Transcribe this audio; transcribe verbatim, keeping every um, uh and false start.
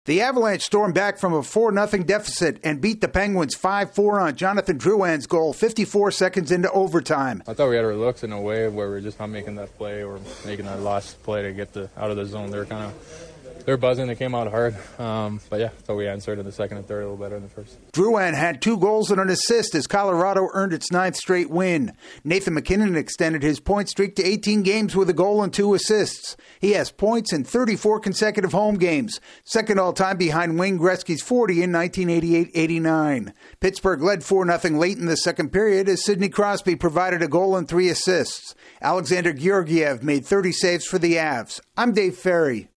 The Avalanche stormed back from a four nothing deficit and beat the Penguins five four on Jonathan Drouin's goal fifty-four seconds into overtime. I thought we had our looks in a way where we we're just not making that play or making that last play to get the out of the zone. They were kind of they were buzzing. They came out hard. Um, but, yeah, I thought we answered in the second and third a little better than the first. Drouin had two goals and an assist as Colorado earned its ninth straight win. Nathan MacKinnon extended his point streak to eighteen games with a goal and two assists. He has points in thirty-four consecutive home games, second all-time behind Wayne Gretzky's forty in nineteen eighty-eight eighty-nine. Pittsburgh led four nothing late in the second period as Sidney Crosby provided a goal and three assists. Alexander Georgiev made thirty saves for the Avs. I'm Dave Ferry.